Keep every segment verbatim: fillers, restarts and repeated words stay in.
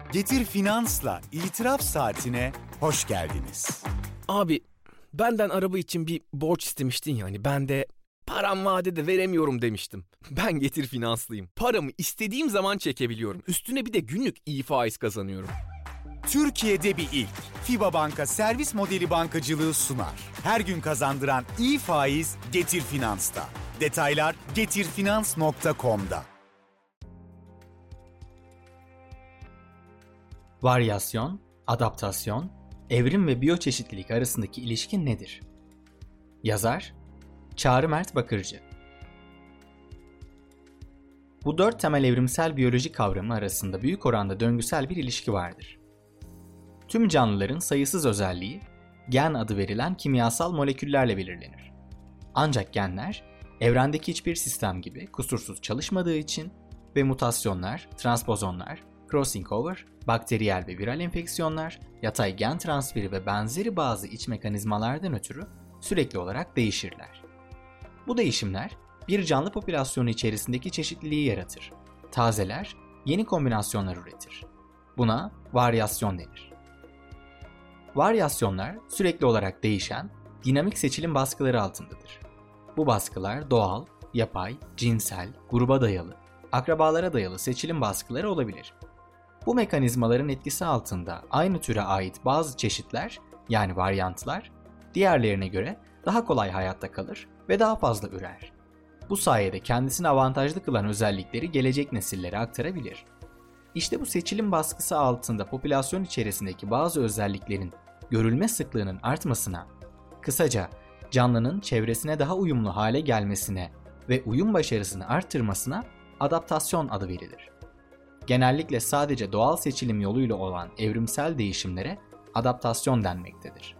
Getir Finans'la İtiraf Saatine hoş geldiniz. Abi benden araba için bir borç istemiştin ya hani ben de param vadede veremiyorum demiştim. Ben Getir Finanslıyım. Paramı istediğim zaman çekebiliyorum. Üstüne bir de günlük iyi faiz kazanıyorum. Türkiye'de bir ilk. FİBA Banka servis modeli bankacılığı sunar. Her gün kazandıran iyi faiz Getir Finans'ta. Detaylar getirfinans nokta com'da. Varyasyon, adaptasyon, evrim ve biyoçeşitlilik arasındaki ilişki nedir? Yazar, Çağrı Mert Bakırcı. Bu dört temel evrimsel biyoloji kavramı arasında büyük oranda döngüsel bir ilişki vardır. Tüm canlıların sayısız özelliği, gen adı verilen kimyasal moleküllerle belirlenir. Ancak genler, evrendeki hiçbir sistem gibi kusursuz çalışmadığı için ve mutasyonlar, transpozonlar, crossing over, bakteriyel ve viral enfeksiyonlar, yatay gen transferi ve benzeri bazı iç mekanizmalardan ötürü sürekli olarak değişirler. Bu değişimler bir canlı popülasyonu içerisindeki çeşitliliği yaratır. Tazeler, yeni kombinasyonlar üretir. Buna varyasyon denir. Varyasyonlar sürekli olarak değişen, dinamik seçilim baskıları altındadır. Bu baskılar doğal, yapay, cinsel, gruba dayalı, akrabalara dayalı seçilim baskıları olabilir. Bu mekanizmaların etkisi altında aynı türe ait bazı çeşitler, yani varyantlar, diğerlerine göre daha kolay hayatta kalır ve daha fazla ürer. Bu sayede kendisini avantajlı kılan özellikleri gelecek nesillere aktarabilir. İşte bu seçilim baskısı altında popülasyon içerisindeki bazı özelliklerin görülme sıklığının artmasına, kısaca canlının çevresine daha uyumlu hale gelmesine ve uyum başarısını arttırmasına adaptasyon adı verilir. Genellikle sadece doğal seçilim yoluyla olan evrimsel değişimlere adaptasyon denmektedir.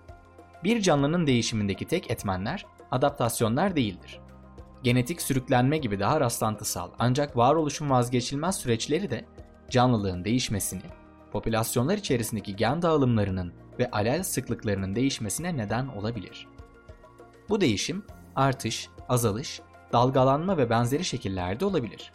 Bir canlının değişimindeki tek etmenler adaptasyonlar değildir. Genetik sürüklenme gibi daha rastlantısal ancak varoluşun vazgeçilmez süreçleri de canlılığın değişmesini, popülasyonlar içerisindeki gen dağılımlarının ve alel sıklıklarının değişmesine neden olabilir. Bu değişim artış, azalış, dalgalanma ve benzeri şekillerde olabilir.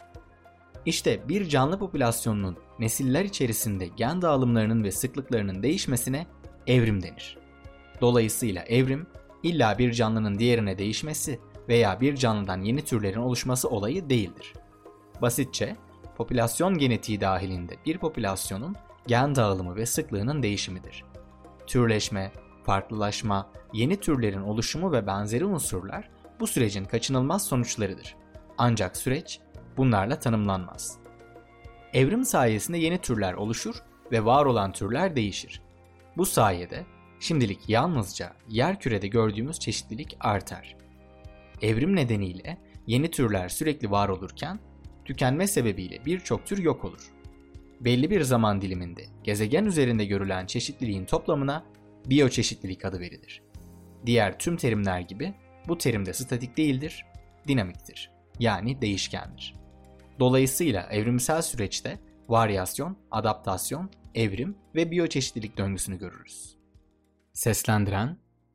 İşte bir canlı popülasyonunun nesiller içerisinde gen dağılımlarının ve sıklıklarının değişmesine evrim denir. Dolayısıyla evrim, illa bir canlının diğerine değişmesi veya bir canlıdan yeni türlerin oluşması olayı değildir. Basitçe, popülasyon genetiği dahilinde bir popülasyonun gen dağılımı ve sıklığının değişimidir. Türleşme, farklılaşma, yeni türlerin oluşumu ve benzeri unsurlar bu sürecin kaçınılmaz sonuçlarıdır. Ancak süreç bunlarla tanımlanmaz. Evrim sayesinde yeni türler oluşur ve var olan türler değişir. Bu sayede şimdilik yalnızca yerkürede gördüğümüz çeşitlilik artar. Evrim nedeniyle yeni türler sürekli var olurken, tükenme sebebiyle birçok tür yok olur. Belli bir zaman diliminde gezegen üzerinde görülen çeşitliliğin toplamına biyoçeşitlilik adı verilir. Diğer tüm terimler gibi bu terim de statik değildir, dinamiktir, yani değişkendir. Dolayısıyla evrimsel süreçte varyasyon, adaptasyon, evrim ve biyoçeşitlilik döngüsünü görürüz. Seslendiren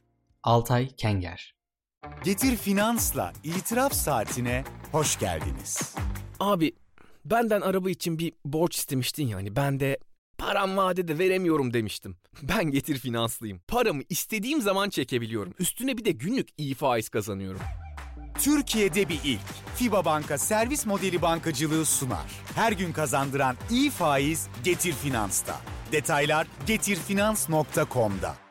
Altay Kenger. Getir Finans'la İtiraf Saatine hoş geldiniz. Abi benden araba için bir borç istemiştin ya hani ben de param vadede veremiyorum demiştim. Ben Getir Finanslıyım. Paramı istediğim zaman çekebiliyorum. Üstüne bir de günlük iyi faiz kazanıyorum. Türkiye'de bir ilk. FİBA Banka servis modeli bankacılığı sunar. Her gün kazandıran iyi faiz Getir Finans'ta. Detaylar getirfinans nokta com'da.